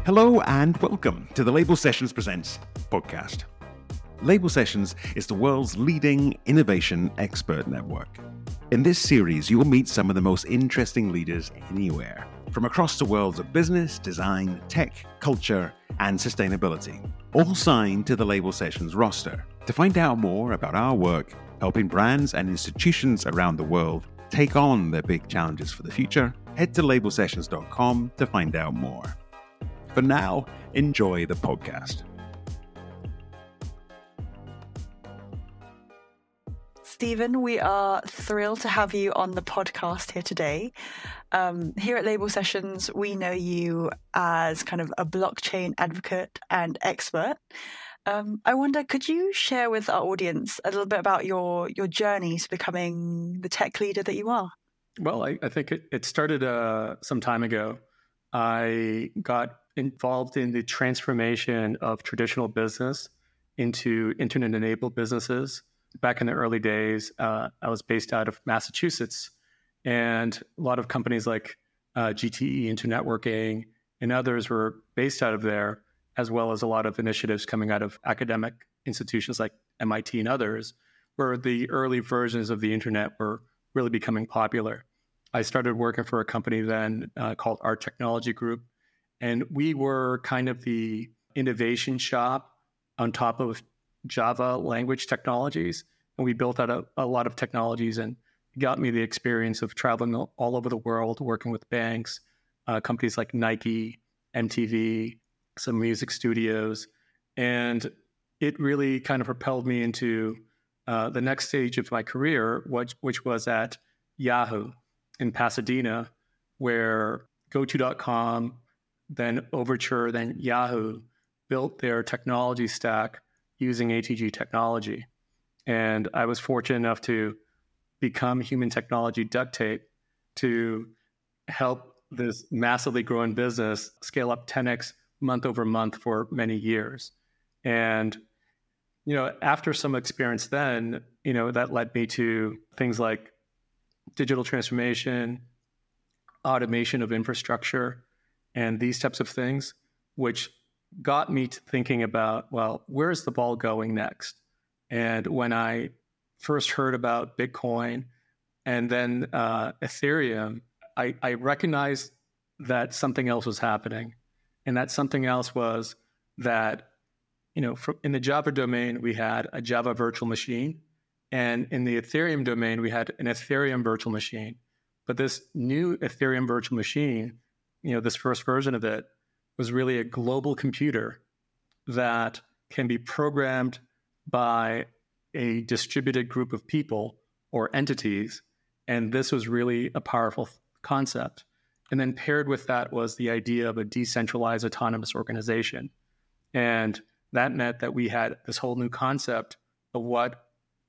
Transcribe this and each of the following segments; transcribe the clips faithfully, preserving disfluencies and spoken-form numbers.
Hello and welcome to the Label Sessions Presents podcast. Label Sessions is the world's leading innovation expert network. In this series, you will meet some of the most interesting leaders anywhere, from across the worlds of business, design, tech, culture, and sustainability, all signed to the Label Sessions roster. To find out more about our work, helping brands and institutions around the world take on their big challenges for the future, head to label sessions dot com to find out more. For now, enjoy the podcast. Stephen, we are thrilled to have you on the podcast here today. Um, here at Label Sessions, we know you as kind of a blockchain advocate and expert. Um, I wonder, could you share with our audience a little bit about your, your journey to becoming the tech leader that you are? Well, I, I think it, it started uh, some time ago. I got involved in the transformation of traditional business into internet-enabled businesses. Back in the early days, uh, I was based out of Massachusetts, and a lot of companies like uh, G T E Internetworking and others were based out of there, as well as a lot of initiatives coming out of academic institutions like M I T and others, where the early versions of the internet were really becoming popular. I started working for a company then uh, called Art Technology Group, and we were kind of the innovation shop on top of Java language technologies. And we built out a, a lot of technologies, and got me the experience of traveling all over the world, working with banks, uh, companies like Nike, M T V, some music studios. And it really kind of propelled me into uh, the next stage of my career, which, which was at Yahoo in Pasadena, where GoTo dot com, then Overture, then Yahoo built their technology stack using A T G technology. And I was fortunate enough to become human technology duct tape to help this massively growing business scale up ten x month over month for many years. And, you know, after some experience then, you know, that led me to things like digital transformation, automation of infrastructure, and these types of things, which got me to thinking about, well, where's the ball going next? And when I first heard about Bitcoin and then uh, Ethereum, I, I recognized that something else was happening. And that something else was that, you know, for, in the Java domain, we had a Java virtual machine. And in the Ethereum domain, we had an Ethereum virtual machine. But this new Ethereum virtual machine, you know, this first version of it, was really a global computer that can be programmed by a distributed group of people or entities. And this was really a powerful concept. And then paired with that was the idea of a decentralized autonomous organization. And that meant that we had this whole new concept of what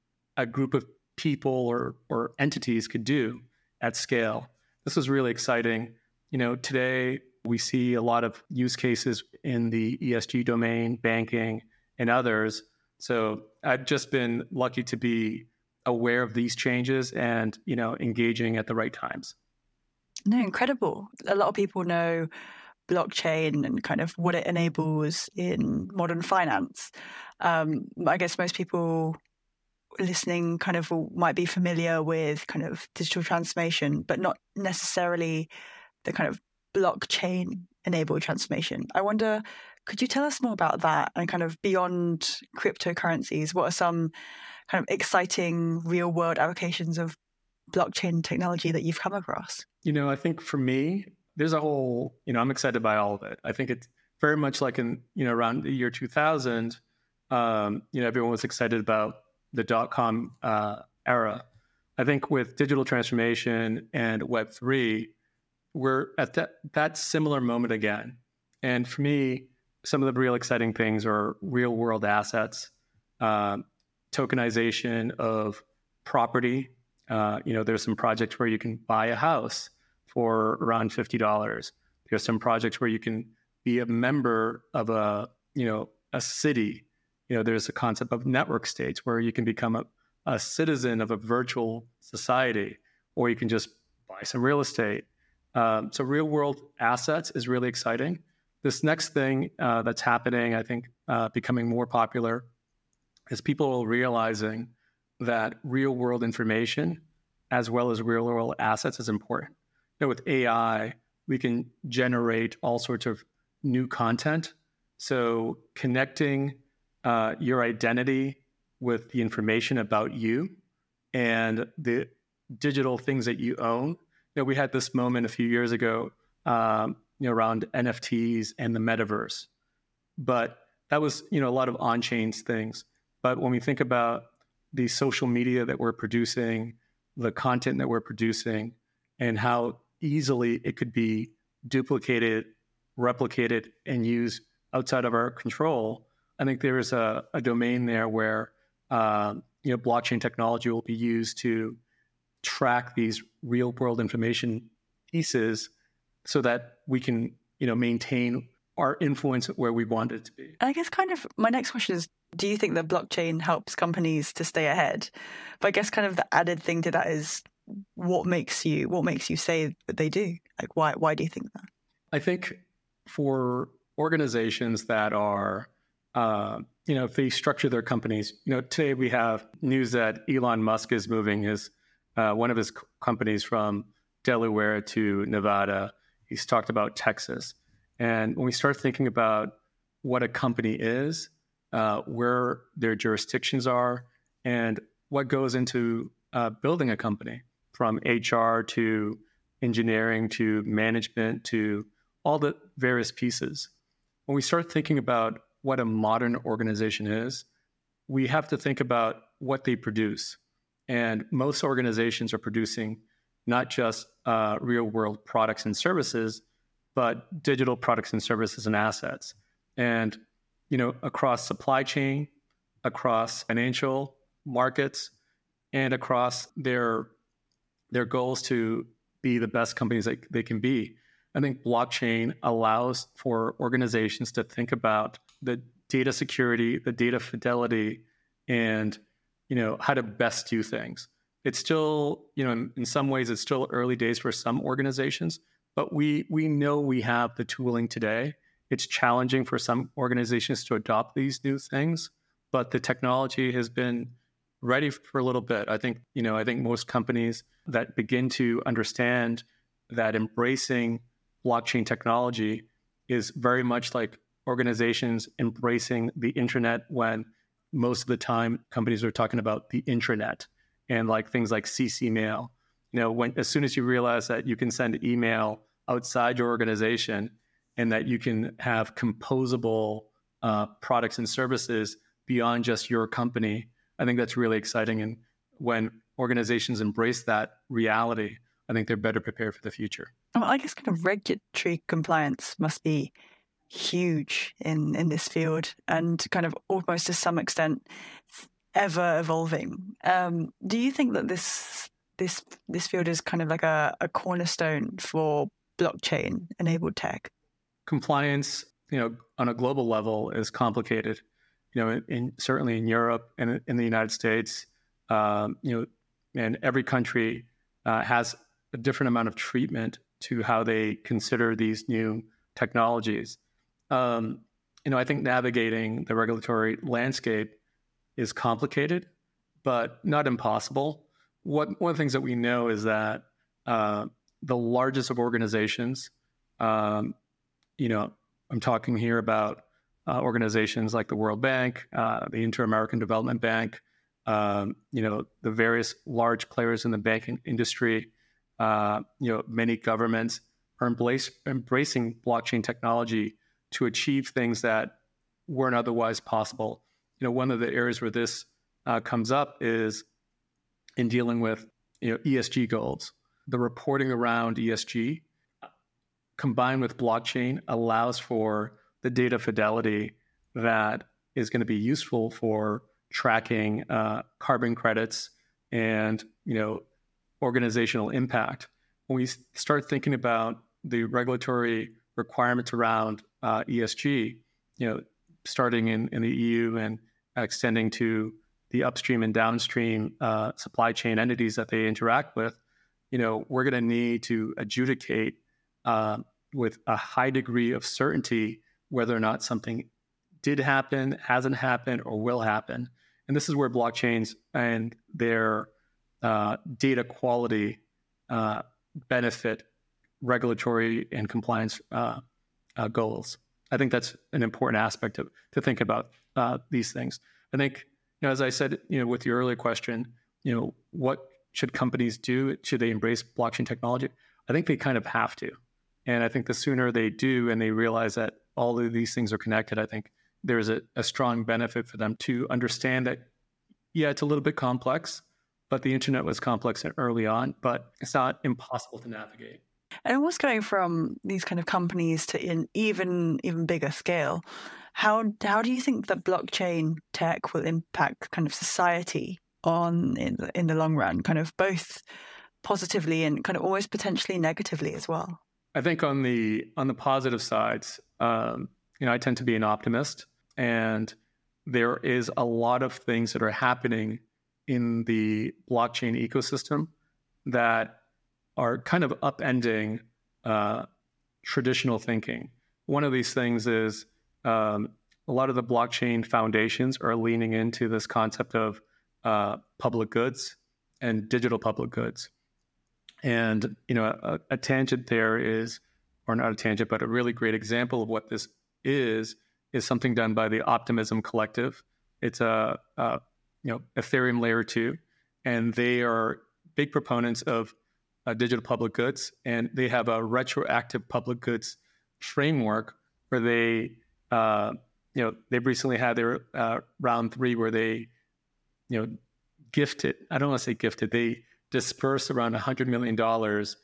a group of people or, or entities could do at scale. This was really exciting. You know, today we see a lot of use cases in the E S G domain, banking, and others. So I've just been lucky to be aware of these changes and, you know, engaging at the right times. No, incredible. A lot of people know blockchain and kind of what it enables in modern finance. Um, I guess most people listening kind of might be familiar with kind of digital transformation, but not necessarily the kind of blockchain enabled transformation. I wonder, could you tell us more about that and kind of beyond cryptocurrencies? What are some kind of exciting real world applications of blockchain technology that you've come across? You know, I think for me, there's a whole, you know, I'm excited by all of it. I think it's very much like in, you know, around the year two thousand, um, you know, everyone was excited about the dot-com uh, era. I think with digital transformation and Web three, we're at that, that similar moment again. And for me, some of the real exciting things are real world assets, uh, tokenization of property. Uh, you know, there's some projects where you can buy a house for around fifty dollars. There's some projects where you can be a member of a, you know, a city. You know, there's a concept of network states where you can become a, a citizen of a virtual society, or you can just buy some real estate. Um, so real world assets is really exciting. this next thing uh, that's happening, I think, uh, becoming more popular, is people realizing that real world information as well as real world assets is important. You know, with A I, we can generate all sorts of new content. So connecting uh, your identity with the information about you and the digital things that you own. You know, we had this moment a few years ago, um, you know, around N F Ts and the metaverse, but that was, you know, a lot of on-chain things. But when we think about the social media that we're producing, the content that we're producing, and how easily it could be duplicated, replicated, and used outside of our control, I think there is a, a domain there where uh, you know, blockchain technology will be used to track these real-world information pieces so that we can, you know, maintain our influence where we want it to be. I guess kind of my next question is, do you think that blockchain helps companies to stay ahead? But I guess kind of the added thing to that is what makes you what makes you say that they do? Like, why why do you think that? I think for organizations that are, uh, you know, if they structure their companies, you know, today we have news that Elon Musk is moving his uh, one of his c- companies from Delaware to Nevada. He's talked about Texas. And when we start thinking about what a company is, uh, where their jurisdictions are, and what goes into uh, building a company, from H R to engineering to management to all the various pieces. When we start thinking about what a modern organization is, we have to think about what they produce. And most organizations are producing not just uh, real-world products and services, but digital products and services and assets. And, you know, across supply chain, across financial markets, and across their their goals to be the best companies that they can be. I think blockchain allows for organizations to think about the data security, the data fidelity, and, you know, how to best do things. It's still, you know, in, in some ways, it's still early days for some organizations, but we we know we have the tooling today. It's challenging for some organizations to adopt these new things, but the technology has been ready for a little bit. I think, you know, I think most companies that begin to understand that embracing blockchain technology is very much like organizations embracing the internet, when most of the time companies are talking about the intranet and like things like C C mail. You know, when as soon as you realize that you can send email outside your organization and that you can have composable uh, products and services beyond just your company, I think that's really exciting. And when organizations embrace that reality, I think they're better prepared for the future. Well, I guess kind of regulatory compliance must be huge in, in this field, and kind of almost to some extent ever evolving. Um, do you think that this this this field is kind of like a, a cornerstone for blockchain enabled tech? Compliance, you know, on a global level is complicated. You know, in, in certainly in Europe and in the United States, um, you know, and every country uh, has a different amount of treatment to how they consider these new technologies. Um, you know, I think navigating the regulatory landscape is complicated, but not impossible. What one of the things that we know is that uh, the largest of organizations, um, you know, I'm talking here about uh, organizations like the World Bank, uh, the Inter-American Development Bank, um, you know, the various large players in the banking industry, uh, you know, many governments are embrace, embracing blockchain technology to achieve things that weren't otherwise possible. You know, one of the areas where this uh, comes up is in dealing with, you know, E S G goals. The reporting around E S G combined with blockchain allows for the data fidelity that is going to be useful for tracking uh, carbon credits and, you know, organizational impact. When we start thinking about the regulatory requirements around uh, E S G, you know, starting in, in the E U and extending to the upstream and downstream uh, supply chain entities that they interact with, you know, we're going to need to adjudicate uh, with a high degree of certainty whether or not something did happen, hasn't happened, or will happen. And this is where blockchains and their uh, data quality uh, benefit regulatory and compliance uh, uh, goals. I think that's an important aspect of, to think about uh, these things. I think, you know, as I said, you know, with your earlier question, you know, what should companies do? Should they embrace blockchain technology? I think they kind of have to. And I think the sooner they do and they realize that all of these things are connected, I think there's a, a strong benefit for them to understand that, yeah, it's a little bit complex, but the internet was complex early on, but it's not impossible to navigate. And what's going from these kind of companies to in even even bigger scale? How how do you think that blockchain tech will impact kind of society on in the, in the long run, kind of both positively and kind of almost potentially negatively as well? I think on the on the positive sides, um, you know, I tend to be an optimist, and there is a lot of things that are happening in the blockchain ecosystem that are kind of upending uh, traditional thinking. One of these things is um, a lot of the blockchain foundations are leaning into this concept of uh, public goods and digital public goods. And, you know, a, a tangent there is, or not a tangent, but a really great example of what this is, is something done by the Optimism Collective. It's a, a you know, Ethereum layer two, and they are big proponents of uh, digital public goods, and they have a retroactive public goods framework where they, uh, you know, they've recently had their uh, round three where they, you know, gifted, I don't want to say gifted, they dispersed around one hundred million dollars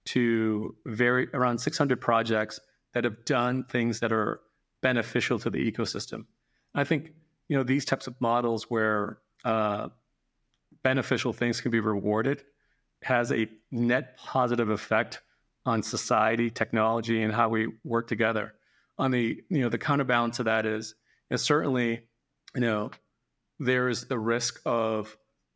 to very around six hundred projects that have done things that are beneficial to the ecosystem. I think, you know, these types of models where uh, beneficial things can be rewarded has a net positive effect on society, technology, and how we work together. On the, you know, the counterbalance of that is, you know, certainly, you know, there's the risk of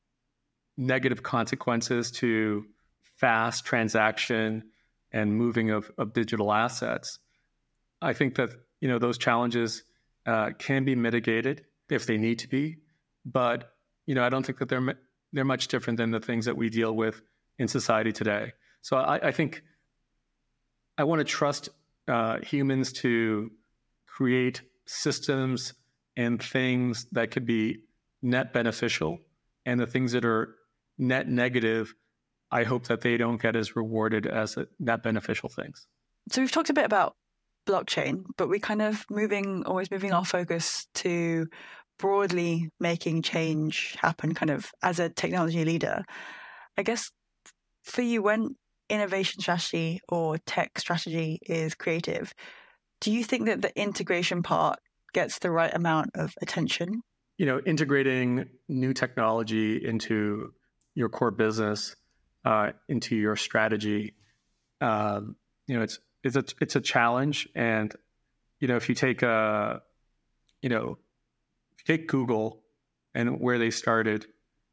negative consequences to fast transaction and moving of, of digital assets. I think that, you know, those challenges uh, can be mitigated if they need to be, but, you know, I don't think that they're they're much different than the things that we deal with in society today. So I, I think I want to trust uh, humans to create systems and things that could be net beneficial, and the things that are net negative, I hope that they don't get as rewarded as net beneficial things. So we've talked a bit about blockchain, but we're kind of moving, always moving our focus to broadly making change happen kind of as a technology leader. I guess for you, when innovation strategy or tech strategy is creative, do you think that the integration part gets the right amount of attention? You know, integrating new technology into your core business, uh, into your strategy, um, you know, it's it's a it's a challenge. And you know, if you take a, you know, if you take Google and where they started,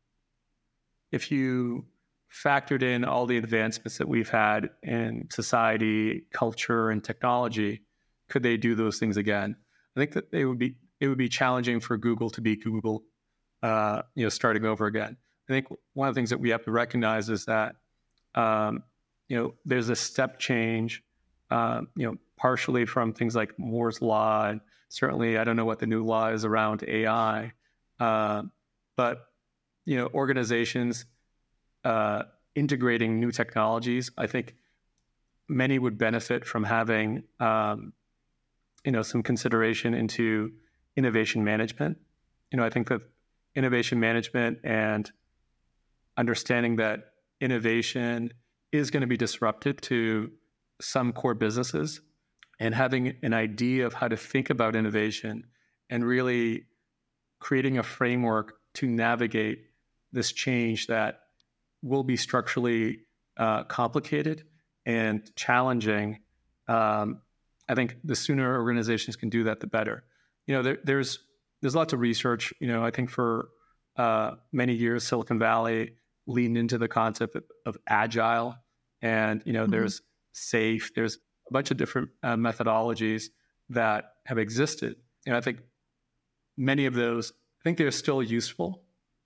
if you factored in all the advancements that we've had in society, culture, and technology, could they do those things again? I think that they would be. It would be challenging for Google to be Google, uh, you know, starting over again. I think one of the things that we have to recognize is that, um, you know, there's a step change, uh, you know, partially from things like Moore's Law, and certainly I don't know what the new law is around A I, uh, but, you know, organizations uh, integrating new technologies, I think many would benefit from having, um, you know, some consideration into innovation management. You know, I think that innovation management and understanding that innovation is going to be disruptive to some core businesses, and having an idea of how to think about innovation and really creating a framework to navigate this change that will be structurally uh, complicated and challenging. Um, I think the sooner organizations can do that, the better. You know, there, there's there's lots of research. You know, I think for uh, many years, Silicon Valley leaned into the concept of, of agile, and you know, mm-hmm. there's SAFe, there's a bunch of different uh, methodologies that have existed. And I think many of those, I think they're still useful.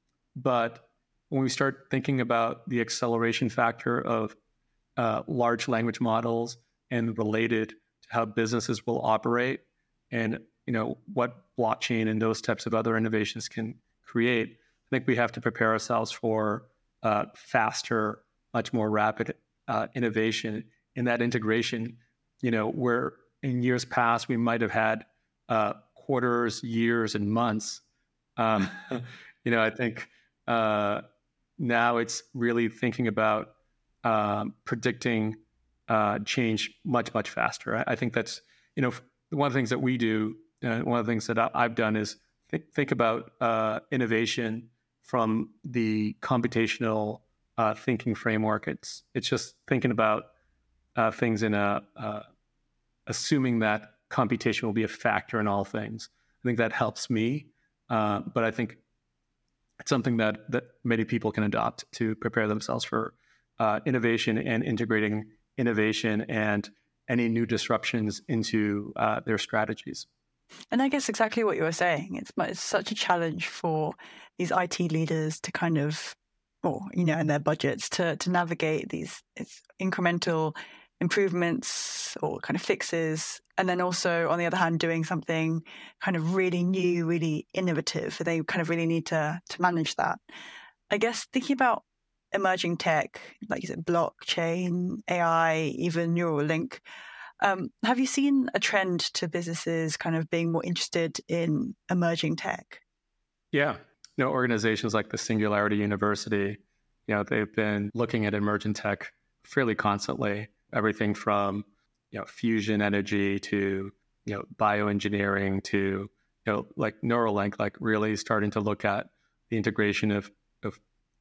But when we start thinking about the acceleration factor of uh, large language models and related to how businesses will operate and, you know, what blockchain and those types of other innovations can create, I think we have to prepare ourselves for uh, faster, much more rapid uh, innovation in that integration. You know, where in years past we might have had uh, quarters, years, and months. Um, you know, I think uh, now it's really thinking about um, predicting uh, change much, much faster. I, I think that's, you know, one of the things that we do, uh, one of the things that I, I've done is th- think about uh, innovation from the computational uh, thinking framework. It's it's just thinking about uh, things in a uh, assuming that computation will be a factor in all things. I think that helps me, uh, but I think it's something that that many people can adopt to prepare themselves for uh, innovation and integrating innovation and any new disruptions into uh, their strategies. And I guess exactly what you were saying. It's it's such a challenge for these I T leaders to kind of, or you know, in their budgets to to navigate these it's incremental improvements or kind of fixes, and then also on the other hand doing something kind of really new, really innovative. They kind of really need to to manage that. I guess thinking about emerging tech, like you said, blockchain, A I, even Neuralink. Um, have you seen a trend to businesses kind of being more interested in emerging tech? Yeah. You know, organizations like the Singularity University, you know, they've been looking at emerging tech fairly constantly. Everything from, you know, fusion energy to, you know, bioengineering to, you know, like Neuralink, like really starting to look at the integration of, of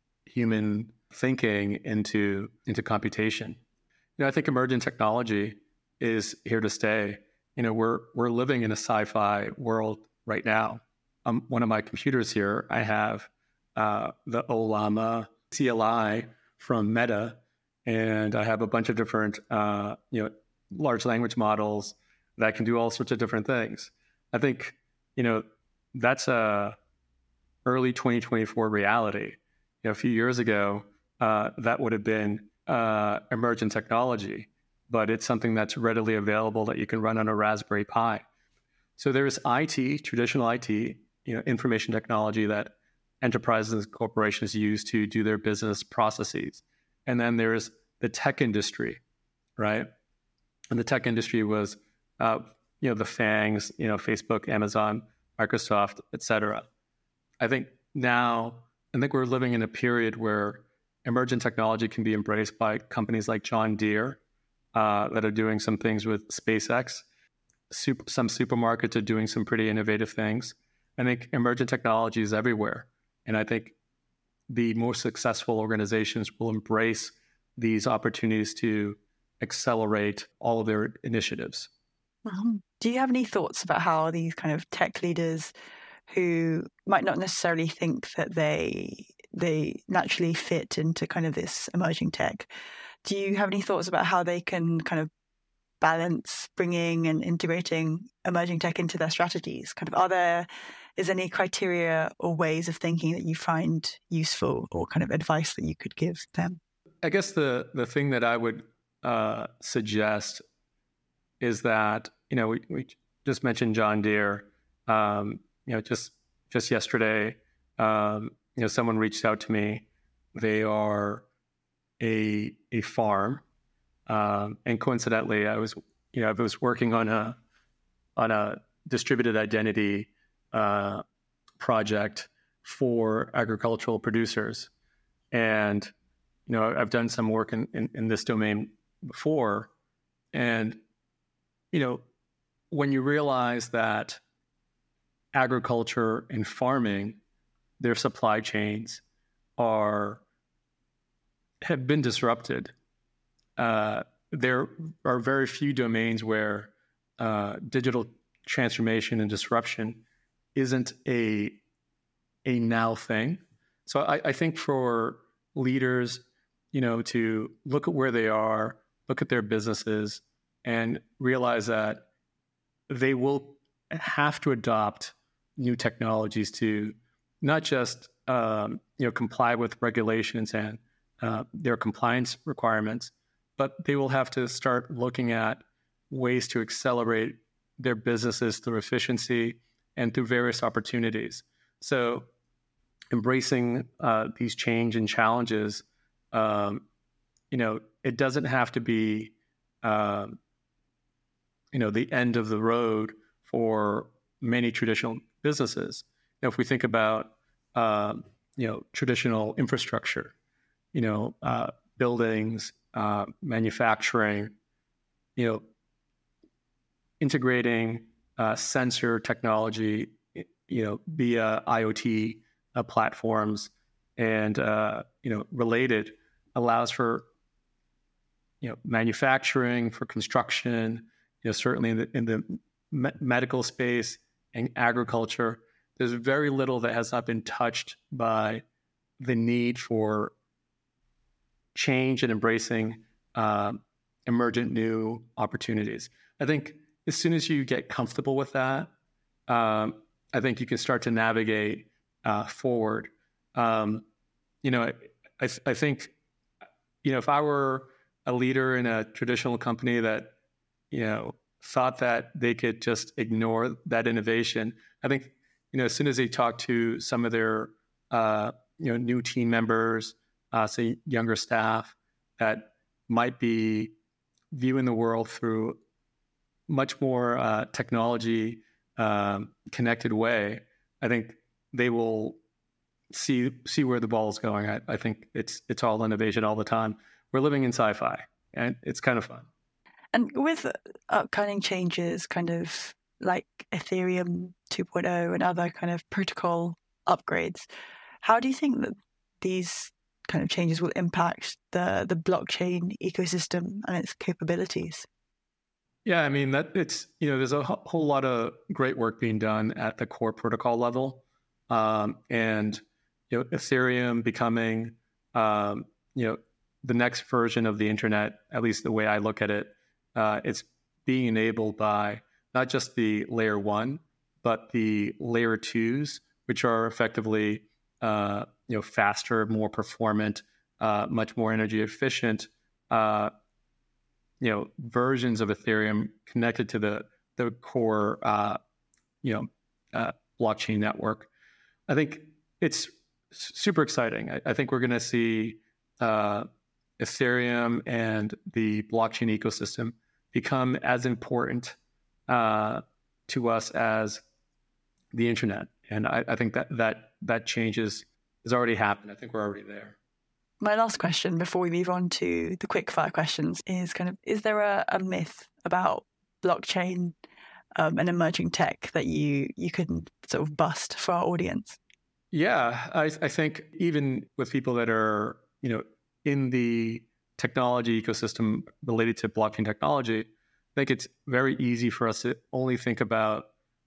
human thinking into, into computation. You know, I think emerging technology is here to stay. You know, we're we're living in a sci-fi world right now. Um, one of my computers here, I have uh, the Ollama C L I from Meta, and I have a bunch of different, uh, you know, large language models that can do all sorts of different things. I think, you know, that's a early twenty twenty-four reality. You know, a few years ago, uh, that would have been uh, emerging technology, but it's something that's readily available that you can run on a Raspberry Pi. So there's I T, traditional I T, you know, information technology that enterprises and corporations use to do their business processes. And then there's the tech industry, right? And the tech industry was, uh, you know, the FANGs, you know, Facebook, Amazon, Microsoft, et cetera. I think now, I think we're living in a period where emergent technology can be embraced by companies like John Deere, Uh, that are doing some things with SpaceX. Super, some supermarkets are doing some pretty innovative things. I think emergent technology is everywhere. And I think the most successful organizations will embrace these opportunities to accelerate all of their initiatives. Mm-hmm. Do you have any thoughts about how these kind of tech leaders who might not necessarily think that they they naturally fit into kind of this emerging tech, do you have any thoughts about how they can kind of balance bringing and integrating emerging tech into their strategies? Kind of, are there, is there any criteria or ways of thinking that you find useful or kind of advice that you could give them? I guess the, the thing that I would uh, suggest is that, you know, we, we just mentioned John Deere. Um, you know, just just yesterday, um, you know, someone reached out to me. They are a a farm, um, and coincidentally, I was you know I was working on a on a distributed identity uh, project for agricultural producers, and you know I've done some work in, in, in this domain before, and you know when you realize that agriculture and farming, their supply chains are have been disrupted. Uh, there are very few domains where uh, digital transformation and disruption isn't a a now thing. So I, I think for leaders, you know, to look at where they are, look at their businesses, and realize that they will have to adopt new technologies to not just um, you know comply with regulations and uh, their compliance requirements, but they will have to start looking at ways to accelerate their businesses through efficiency and through various opportunities. So embracing uh, these change and challenges, um, you know, it doesn't have to be, um, you know, the end of the road for many traditional businesses. Now, if we think about, um, you know, traditional infrastructure, you know, uh, buildings, uh, manufacturing, you know, integrating uh, sensor technology, you know, via IoT uh, platforms and, uh, you know, related allows for, you know, manufacturing, for construction, you know, certainly in the, in the me- medical space and agriculture. There's very little that has not been touched by the need for change and embracing uh, emergent new opportunities. I think as soon as you get comfortable with that, um, I think you can start to navigate uh, forward. Um, you know, I, I think, you know, if I were a leader in a traditional company that, you know, thought that they could just ignore that innovation, I think, you know, as soon as they talk to some of their, uh, you know, new team members, uh, say younger staff that might be viewing the world through much more uh, technology um, connected way, I think they will see see where the ball is going. I, I think it's it's all innovation all the time. We're living in sci-fi, and it's kind of fun. And with upcoming changes, kind of like Ethereum two point oh and other kind of protocol upgrades, how do you think that these kind of changes will impact the the blockchain ecosystem and its capabilities? Yeah, I mean that it's you know there's a ho- whole lot of great work being done at the core protocol level, um, and you know Ethereum becoming um, you know the next version of the internet. At least the way I look at it, uh, it's being enabled by not just the layer one, but the layer twos, which are effectively uh, you know faster, more performant, uh, much more energy efficient. Uh, you know, versions of Ethereum connected to the the core, uh, you know, uh, blockchain network. I think it's super exciting. I, I think we're going to see uh, Ethereum and the blockchain ecosystem become as important uh, to us as the internet, and I, I think that that that change is, has already happened. I think we're already there. My last question before we move on to the quick fire questions is kind of, is there a, a myth about blockchain um, and emerging tech that you you can sort of bust for our audience? Yeah, I, I think even with people that are, you know, in the technology ecosystem related to blockchain technology, I think it's very easy for us to only think about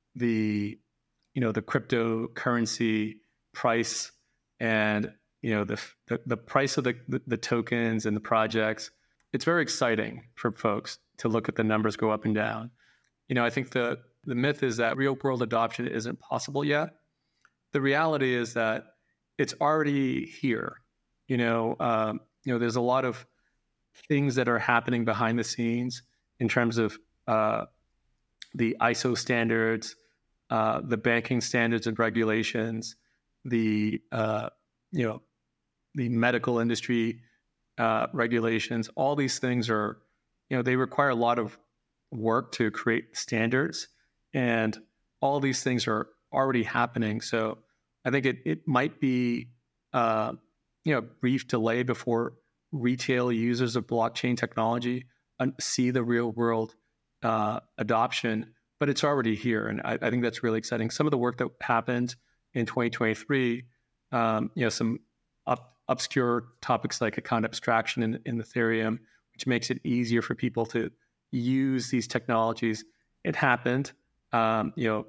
the, you know, the cryptocurrency price and you know, the, the the price of the, the the tokens and the projects. It's very exciting for folks to look at the numbers go up and down. You know, I think the the myth is that real world adoption isn't possible yet. The reality is that it's already here. You know, um, you know, there's a lot of things that are happening behind the scenes in terms of uh, the I S O standards, uh, the banking standards and regulations, the uh, you know. the medical industry uh, regulations, all these things are, you know, they require a lot of work to create standards, and all these things are already happening. So I think it it might be, uh, you know, a brief delay before retail users of blockchain technology see the real world uh, adoption, but it's already here, and I, I think that's really exciting. Some of the work that happened in twenty twenty-three, um, you know, some up obscure topics like account abstraction in, in Ethereum, which makes it easier for people to use these technologies. It happened. Um, you know,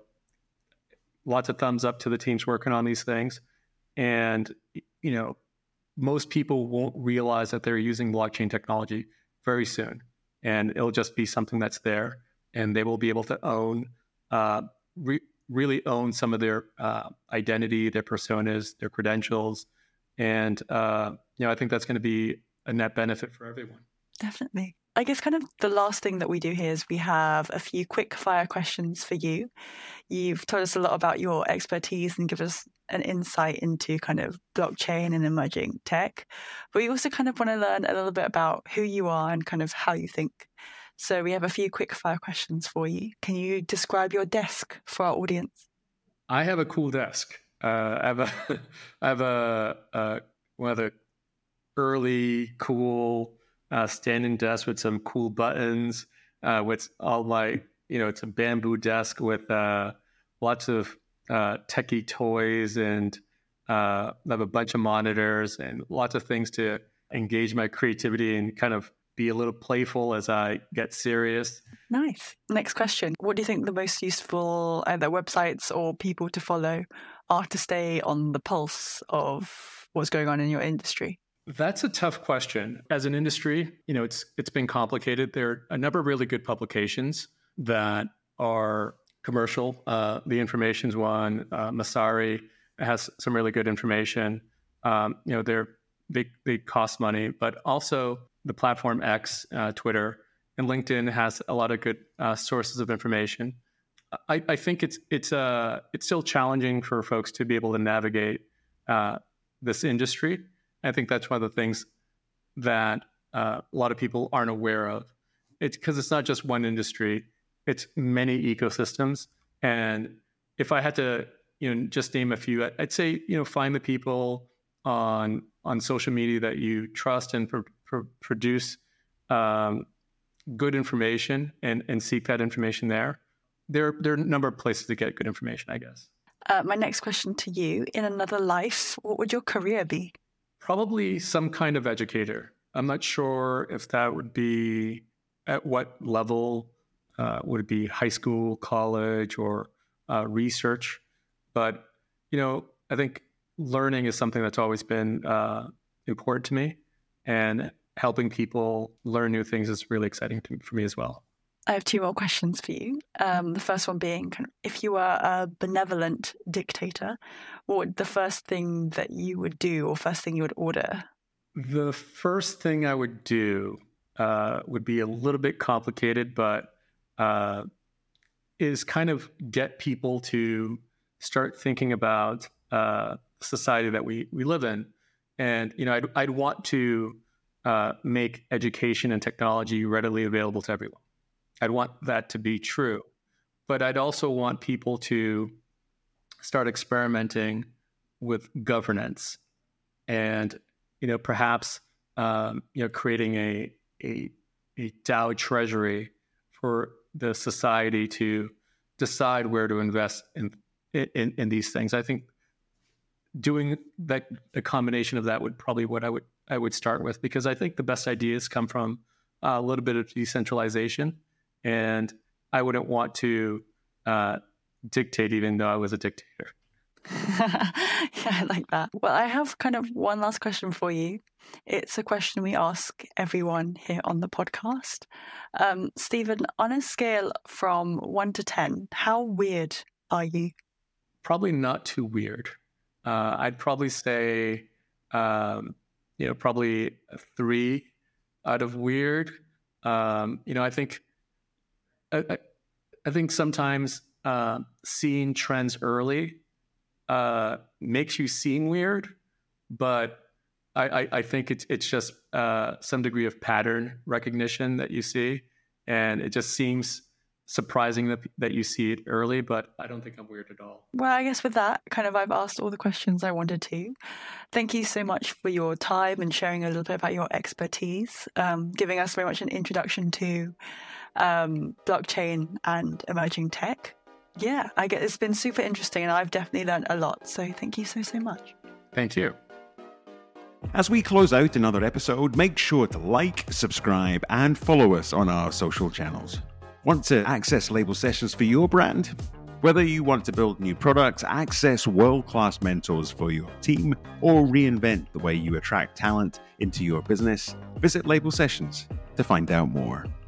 lots of thumbs up to the teams working on these things. And, you know, most people won't realize that they're using blockchain technology very soon. and it'll just be something that's there, and they will be able to own, uh, re- really own some of their uh, identity, their personas, their credentials. And, uh, you know, I think that's going to be a net benefit for everyone. Definitely. I guess kind of the last thing that we do here is we have a few quick fire questions for you. You've told us a lot about your expertise and give us an insight into kind of blockchain and emerging tech. But we also kind of want to learn a little bit about who you are and kind of how you think. So we have a few quick fire questions for you. Can you describe your desk for our audience? I have a cool desk. Uh, I have a, I have a, a one of the early cool uh, standing desk with some cool buttons. Uh, with all my, you know, it's a bamboo desk with uh, lots of uh, techie toys, and uh, I have a bunch of monitors and lots of things to engage my creativity and kind of be a little playful as I get serious. Nice. Next question. What do you think the most useful either websites or people to follow are to stay on the pulse of what's going on in your industry? That's a tough question. As an industry, you know, it's it's been complicated. There are a number of really good publications that are commercial. Uh, the Information's one. Uh, Messari has some really good information. Um, you know, they're they they cost money, but also the platform X, uh, Twitter, and LinkedIn has a lot of good uh, sources of information. I, I think it's it's uh it's still challenging for folks to be able to navigate uh, this industry. I think that's one of the things that uh, a lot of people aren't aware of. It's because it's not just one industry; it's many ecosystems. And if I had to, you know, just name a few, I'd say, you know, find the people on on social media that you trust and pro- pro- produce um, good information, and and seek that information there. There, there are a number of places to get good information, I guess. Uh, my next question to you: in another life, what would your career be? Probably some kind of educator. I'm not sure if that would be at what level. Uh, would it be high school, college, or uh, research? But, you know, I think learning is something that's always been uh, important to me, and helping people learn new things is really exciting to, for me as well. I have two more questions for you. Um, the first one being, kind of, if you were a benevolent dictator, what would the first thing that you would do, or first thing you would order? The first thing I would do uh, would be a little bit complicated, but uh, is kind of get people to start thinking about uh, society that we we live in. And, you know, I'd, I'd want to uh, make education and technology readily available to everyone. I'd want that to be true, but I'd also want people to start experimenting with governance, and, you know, perhaps um, you know, creating a, a a DAO treasury for the society to decide where to invest in in, in these things. I think doing that, a combination of that would probably what I would I would start with, because I think the best ideas come from a little bit of decentralization. And I wouldn't want to uh, dictate, even though I was a dictator. Yeah, I like that. Well, I have kind of one last question for you. It's a question we ask everyone here on the podcast. Um, Stephen, on a scale from one to ten, how weird are you? Probably not too weird. Uh, I'd probably say, um, you know, probably a three out of weird. Um, you know, I think. I, I think sometimes uh, seeing trends early uh, makes you seem weird, but I, I, I think it's it's just uh, some degree of pattern recognition that you see, and it just seems surprising that that you see it early. But I don't think I'm weird at all. Well, I guess with that, kind of, I've asked all the questions I wanted to. Thank you so much for your time and sharing a little bit about your expertise, um, giving us very much an introduction to um, blockchain and emerging tech. Yeah, I get it's been super interesting, and I've definitely learned a lot. So thank you so, so much. Thank you. As we close out another episode, make sure to like, subscribe, and follow us on our social channels. Want to access Label Sessions for your brand? Whether you want to build new products, access world-class mentors for your team, or reinvent the way you attract talent into your business, visit Label Sessions to find out more.